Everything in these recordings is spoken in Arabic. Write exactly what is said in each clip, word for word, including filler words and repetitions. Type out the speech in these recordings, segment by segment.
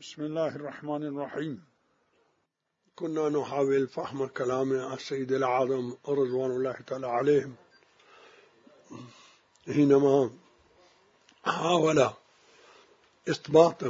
بسم الله الرحمن الرحيم. كنا نحاول فهم كلام السيد الأعظم رضوان الله تعالى عليهم حينما حاول إثبات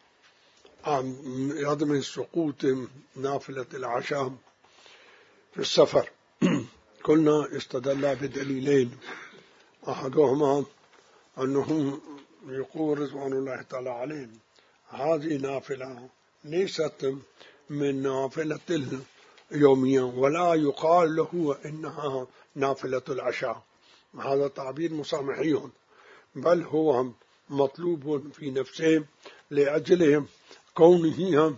عدم سقوط نافلة العشاء في السفر. قلنا استدل بدليلين، أحدهما أنه يقول رضوان الله تعالى عليهم هذه نافلة ليست من نافلة اليومية ولا يقال له إنها نافلة العشاء، هذا تعبير مسامحي، بل هو مطلوب في نفسه لأجل كونه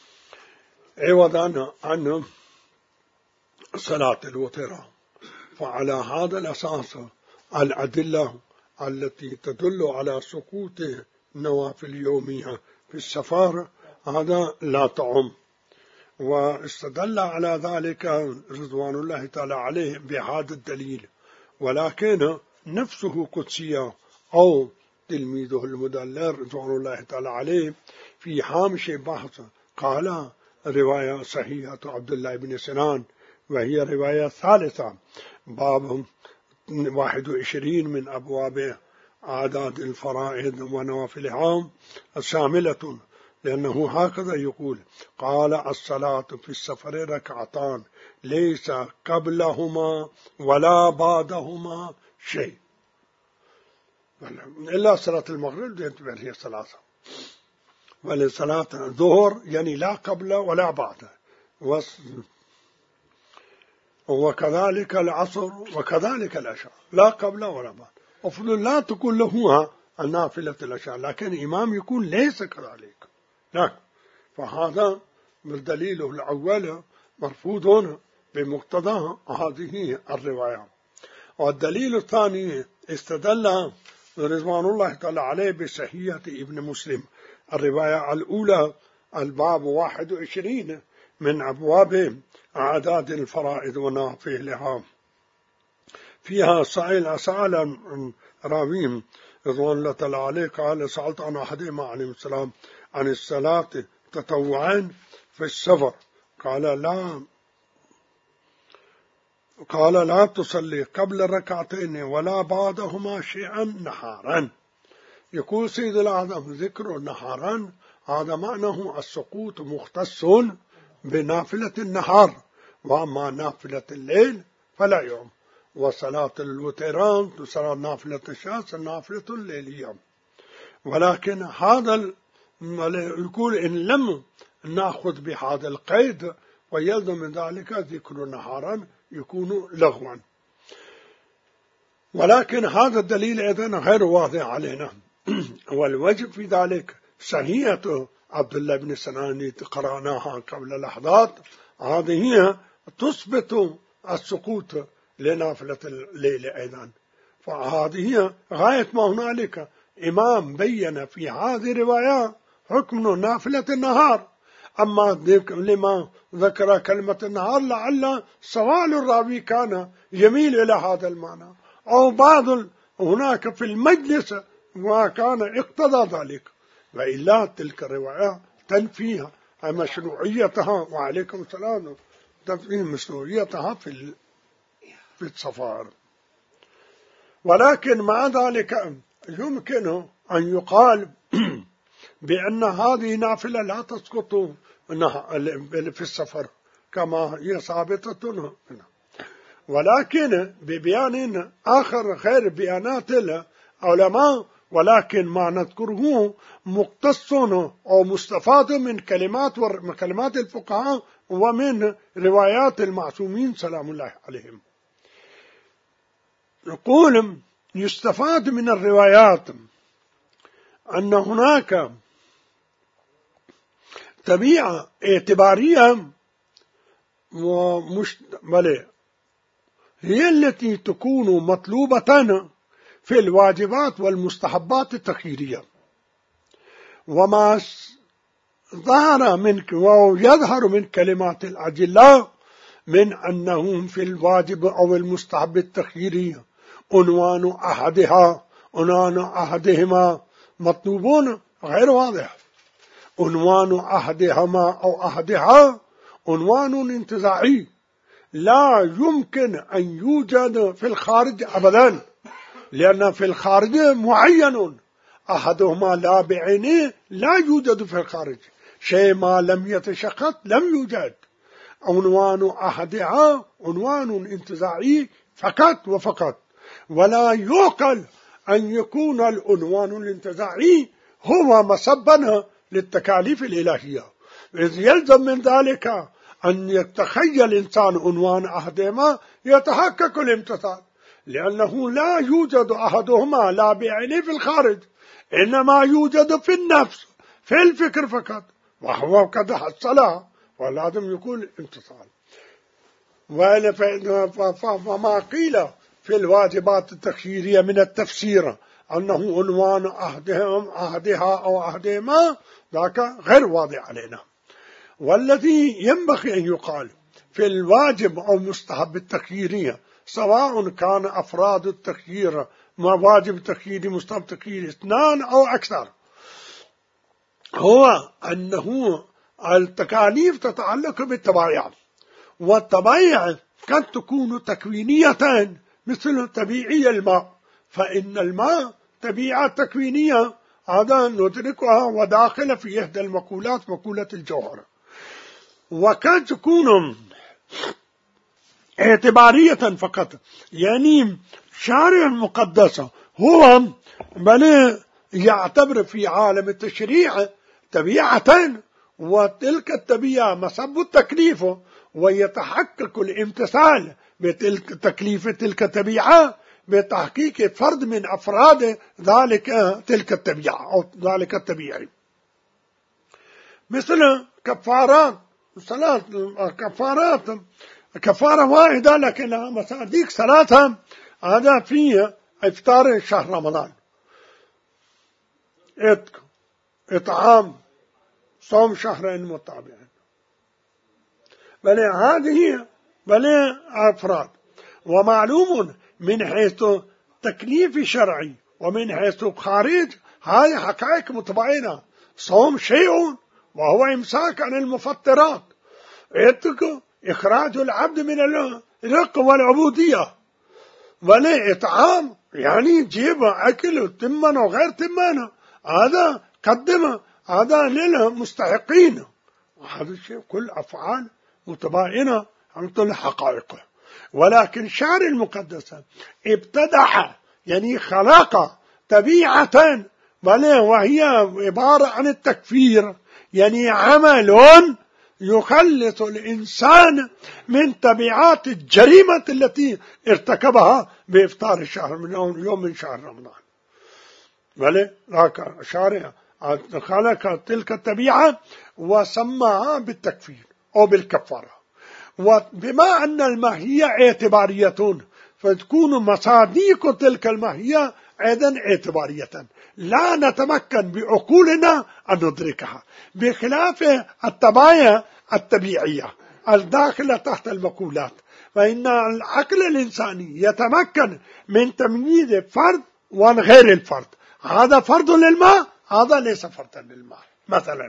عوضا عن صلاة الوتر. فعلى هذا الأساس الأدلة التي تدل على سقوط النوافل اليومية في السفر هذا لا تعم. واستدل على ذلك رضوان الله تعالى عليه بهذا الدليل، ولكن نفسه قدسية أو تلميذه المدلل رضوان الله تعالى عليه في هامش بحث قال رواية صحيحة عبد الله بن سنان، وهي رواية ثالثة باب واحد وعشرين من أبواب أعداد الفرائض ونوافلها شاملة، لأنه هكذا يقول قال الصلاة في السفر ركعتان ليس قبلهما ولا بعدهما شيء، إلا صلاة المغرب هي صلاة، ولصلاة الظهر يعني لا قبل ولا بعد، وكذلك العصر وكذلك العشاء لا قبل ولا بعد. أفضل لا تكون له النافلة العشاء، لكن الإمام يكون ليس كذلك، لا. فهذا بالدليل الأول مرفوض بمقتضى هذه الرواية. والدليل الثاني استدل رضوان الله تعالى عليه بصحيحة ابن مسلم، الرواية الأولى الباب واحد وعشرين من أبواب أعداد الفرائض ونوافلها، فيها سائل سأل راويهم رضوان الله تعالى عليه قال سألت عن أحدهما عليه السلام عن الصلاة تطوعا في السفر، قال لا قال لا تصلي قبل الركعتين ولا بعدهما شيئا نهارا. يقول سيد الأعظم ذكر نهارا هذا معناه السقوط مختص بنافلة النهار، وأما نافلة الليل فلا يوم، وصلاة الوتران صلاة نافلة الشمس النافلة الليلية. ولكن هذا يقول إن لم نأخذ بهذا القيد ويلزم من ذلك ذكر نهارا يكون لغوا، ولكن هذا الدليل أيضا غير واضح علينا. والوجه في ذلك صحيحة عبد الله بن سنان قرأناها قبل لحظات، هذه تثبت السقوط لنافلة الليل أيضا، فهذه غاية ما هنالك. إمام بين في هذه الرواية حكم نافلة النهار، أما لما ذكر كلمة النهار لعل سؤال الراوي كان يميل إلى هذا المعنى، أو بعض هناك في المجلس وكان اقتضى ذلك، وإلا تلك الرواية تنفيها مشروعيتها، وعليكم السلام، تنفي مشروعيتها في في السفر. ولكن مع ذلك يمكن أن يقال بأن هذه نافلة لا تسقط في السفر كما هي ثابتة هنا، ولكن ببيان آخر غير بيانات العلماء، ولكن ما نذكره مقتص أو مستفاد من كلمات كلمات الفقهاء ومن روايات المعصومين سلام الله عليهم. نقول يستفاد من الروايات أن هناك طبيعة اعتبارية ومشتملة هي التي تكون مطلوبة في الواجبات والمستحبات التخييرية، وما ظهر من ويظهر من كلمات الأجلاء من أنهم في الواجب أو المستحب التخييري عنوان أحدها عنوان أحدهما مطلوبون غير واضح، عنوان أحدهما أو أحدها عنوان انتزاعي لا يمكن أن يوجد في الخارج أبدا، لأن في الخارج معين، أحدهما لا بعينه لا يوجد في الخارج، شيء ما لم يتشخص لم يوجد. عنوان أحدها عنوان انتزاعي فقط وفقط، ولا يعقل أن يكون العنوان الانتزاعي هو مسببا للتكاليف الإلهية، إذ يلزم من ذلك أن يتخيل الإنسان عنوان أحدهما يتحقق الامتثال، لأنه لا يوجد أحدهما لا بعينه في الخارج، إنما يوجد في النفس في الفكر فقط، وهو قد حصلها ولازم يكون امتثال. فما قيل في الواجبات التخييرية من التفسير أنه عنوان أحدهم أحدها أو أحدهما ذاك غير واضح علينا. والذي ينبغي أن يقال في الواجب أو مستحب التخييرية، سواء كان أفراد التخيير واجب تخييري مستحب تخييري اثنان أو أكثر، هو أنه التكاليف تتعلق بالتبايع، والتبايع قد تكون تكوينية مثل طبيعي الماء، فإن الماء طبيعة تكوينية هذا ندركها وداخل في إحدى المقولات مقولة الجوهر، وقد تكون اعتبارية فقط، يعني شارع المقدس هو بل يعتبر في عالم التشريع طبيعة، وتلك الطبيعة مسبب التكليف، ويتحقق الامتثال بتلك تكليف تلك الطبيعة بتحقيق فرد من أفراد ذلك تلك الطبيعة أو ذلك الطبيعي، مثل كفارات صلاة كفارات كفارة واحدة لكنها مصاديق ثلاثة، هذا فيه إفطار شهر رمضان، إتق إطعام صوم شهرين متابعين، بل هذه بل أفراد. ومعلوم من حيث تكليف شرعي ومن حيث خارج هذه حقائق متباينة، صوم شيء وهو إمساك عن المفطرات، إتق إخراج العبد من الرق والعبودية، ولا إطعام يعني جيب أكل تمن وغير تمن، هذا قدم هذا للمستحقين، وهذا الشيء كل أفعال متباينة عن الحقائق. ولكن شعر المقدسة ابتدع يعني خلق طبيعة وهي عبارة عن التكفير، يعني عمل يخلص الإنسان من طبيعات الجريمة التي ارتكبها بإفطار الشهر من يوم من شهر رمضان. بل ذاك شارع خلق تلك الطبيعة وسماها بالتكفير أو بالكفارة، وبما أن الماهية اعتبارية فتكون مصاديق تلك الماهية أيضا اعتبارية، لا نتمكن بعقولنا أن ندركها، بخلاف الطبايع الطبيعية الداخلة تحت المقولات، فإن العقل الإنساني يتمكن من تمييز فرد وغير الفرد، هذا فرد للماء هذا ليس فردا للماء مثلا.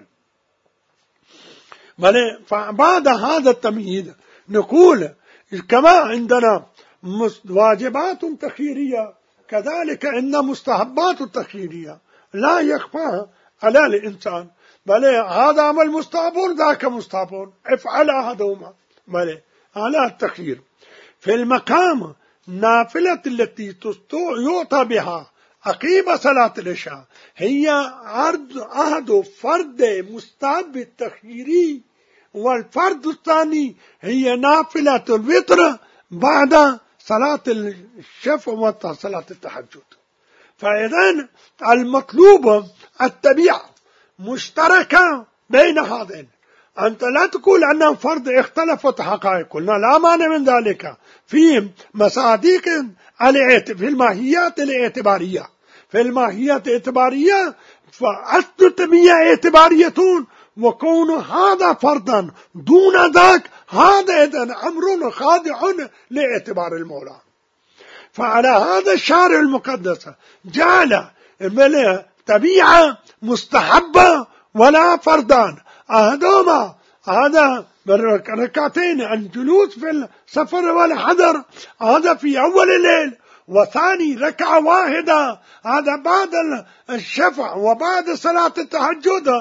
بل فبعد هذا التمييز نقول كما عندنا واجبات تخييرية كذلك عندنا مستحبات تخييرية لا يخفى على الإنسان، بل هذا عمل مستحب ذاك مستحب افعل أحدهما، بل على التخيير. في المقام نافلة التي يعطى بها عقيب صلاة العشاء هي عرض أحد فرد مستحب التخييري، والفرد الثاني هي نافلة الوتر بعد صلاة الشفع وصلاة التهجد. فإذن المطلوب التبيع مشتركة بين هذين، أنت لا تقول أنه فرد اختلفت حقائق، قلنا لا مانع من ذلك في مصاديق في الماهيات الاعتبارية، في الماهيات الاعتبارية فأصل التبيع اعتبارية، وكون هذا فردا دون ذاك هذا إذن أمر خاضع لاعتبار المولى. فعلى هذا الشارع المقدس جعل طبيعة مستحبة ولا فردان. أحدهما هذا ركعتين الجلوس في السفر والحضر هذا في أول الليل، وثاني ركعة واحدة هذا بعد الشفع وبعد صلاة التهجد.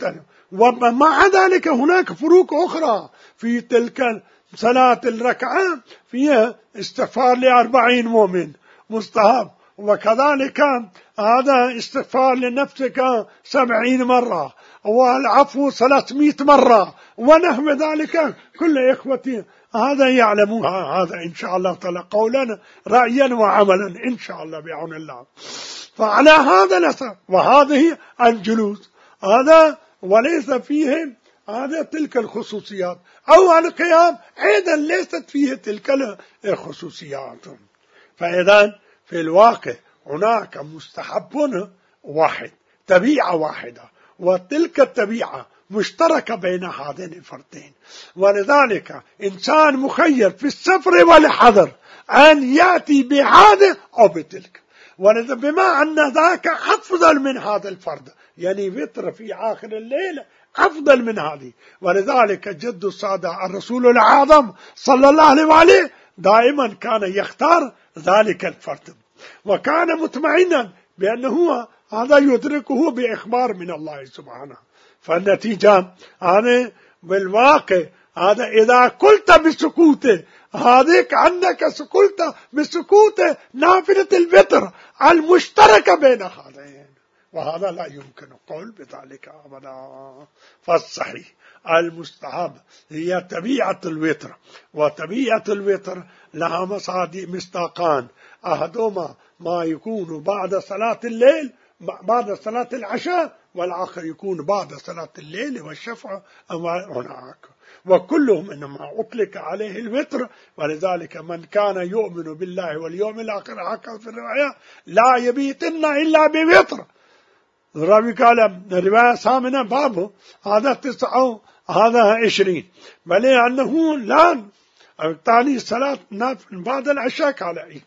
ومع ذلك هناك فروق أخرى في تلك صلاة الركعة، فيها استغفار لأربعين مؤمن مستحب، وكذلك هذا استغفار لنفسك سبعين مرة، والعفو ثلاثمائة مرة، ونحو ذلك. كل إخوتي هذا يعلمونها، هذا إن شاء الله تعالى قولا رأيا وعملا إن شاء الله بعون الله. فعلى هذا نسأل. وهذه الجلوس هذا وليس فيه هذا تلك الخصوصيات، أو القيام أيضا ليست فيه تلك الخصوصيات. فإذا في الواقع هناك مستحب واحد، طبيعة واحدة، وتلك الطبيعة مشتركة بين هذين الفردين. ولذلك إنسان مخير في السفر والحضر أن يأتي بهذا أو بتلك، ولذا بما أن ذاك أفضل من هذا الفرد، يعني وتر في آخر الليل أفضل من هذه. ولذلك جد السادة الرسول الأعظم صلى الله عليه وآله دائما كان يختار ذلك الفرد، وكان مطمئنا بأنه هذا يدركه بإخبار من الله سبحانه. فالنتيجة هذا بالواقع هذا إذا قلت بسكوته هذا كأنك قلت بسكوت نافلة الوتر المشتركة بين هذين، وهذا لا يمكن القول بذلك أبدا. فالصحيح المستحب هي طبيعة الوتر، وطبيعة الوتر لها مصداقان، أحدهما ما يكون بعد صلاة الليل بعد صلاة العشاء، والآخر يكون بعد صلاة الليل والشفع هناك، وكلهم إنما أطلق عليه الوتر. ولذلك من كان يؤمن بالله واليوم الآخر هكذا في الرواية لا يبيتن إلا بوتر. الراوي قال الرواية ثامنة بابه هذا تسعة هذا عشرين، بل أنه لا تعني صلاة بعد العشاء على عيد.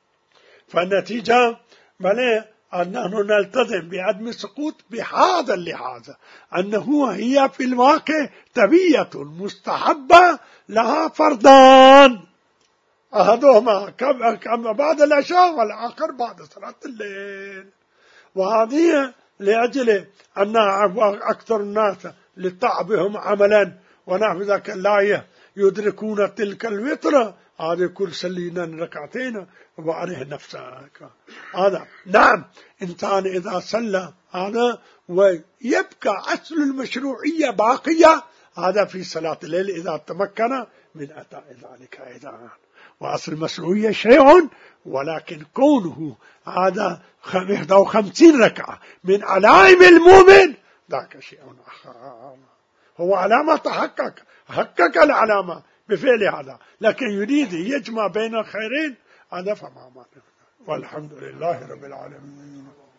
فالنتيجة بل أنه نلتزم بعدم السقوط بهذا اللحاظ، أنه هي في الواقع طبيعة مستحبة لها فردان، أحدهما كما بعد العشاء والآخر بعد صلاة الليل. وهذه لأجل أن أكثر الناس لتعبهم عملا ونحو ذاك لا يدركون تلك الوتر، هذا كل سلينا ركعتين وعليه نفسك. هذا نعم إنسان إذا صلى هذا ويبقى أصل المشروعية باقية هذا في صلاة الليل إذا تمكن من أداء ذلك أيضا. وأصل المشروعية شيء، ولكن كونه هذا واحد وخمسين ركعة من علائم المؤمن ذاك شيء آخر. هو علامة تحقق حقق العلامة بفعل هذا، لكن يريد يجمع بين الخيرين هذا فما معنى. والحمد لله رب العالمين.